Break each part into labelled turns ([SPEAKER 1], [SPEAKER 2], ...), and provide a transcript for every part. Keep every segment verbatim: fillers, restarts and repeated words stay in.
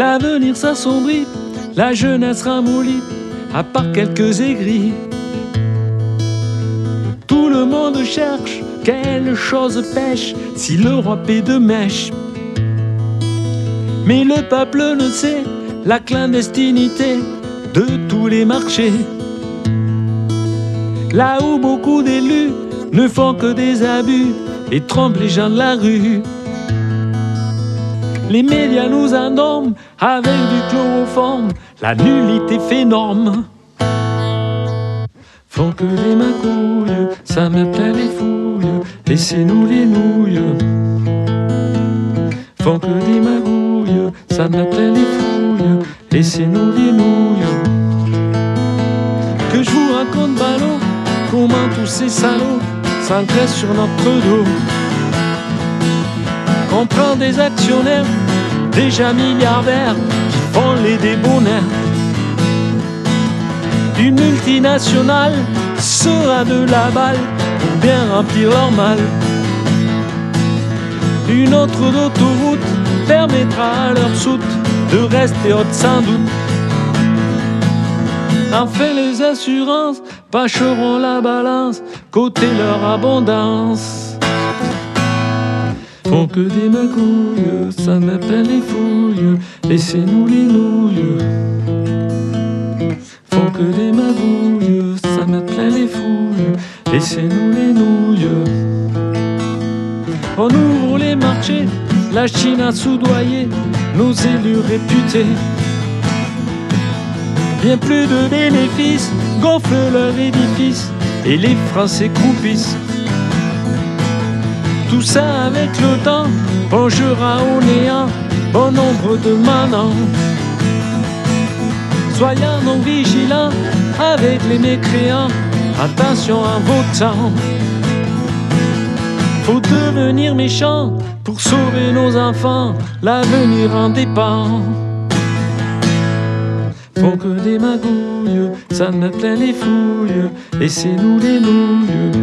[SPEAKER 1] L'avenir s'assombrit, la jeunesse ramollit, à part quelques aigris. Tout le monde cherche quelle chose pêche, si le roi paie de mèche. Mais le peuple ne sait la clandestinité de tous les marchés. Là où beaucoup d'élus ne font que des abus et trompent les gens de la rue. Les médias nous endorment avec du chloroforme, la nullité fait norme. Font que des magouilles, ça me plaît les fouilles, laissez-nous les nouilles. Font que des magouilles, ça me plaît les fouilles, laissez-nous les nouilles. Que je vous raconte ballot, comment tous ces salauds s'engraissent sur notre dos. On prend des actionnaires, déjà milliardaires, qui font les débonnaires. Une multinationale sera de la balle pour bien remplir leur mal. Une autre d'autoroute permettra à leur soute de rester haute sans doute. Enfin les assurances pencheront la balance côté leur abondance. Font que des magouilles, ça m'appelle les fouilles, laissez-nous les nouilles. Font que des magouilles, ça m'appelle les fouilles, laissez-nous les nouilles. On ouvre les marchés, la Chine a soudoyé nos élus réputés. Bien plus de bénéfices gonflent leur édifice et les Français croupissent. Tout ça avec le temps plongera au néant bon nombre de manants. Soyons donc vigilants avec les mécréants, attention en votant. Faut devenir méchant pour sauver nos enfants, l'avenir en dépend. Font que des magouilles, ça me plaît les fouilles, laissez-nous les nouilles.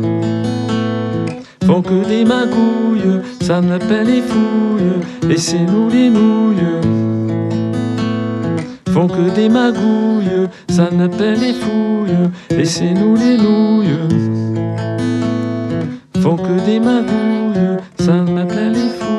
[SPEAKER 1] Font que des magouilles, ça me plaît les fouilles, laissez-nous les nouilles. Font que des magouilles, ça me plaît les fouilles, laissez-nous les nouilles. Font que des magouilles, ça me plaît les fouilles.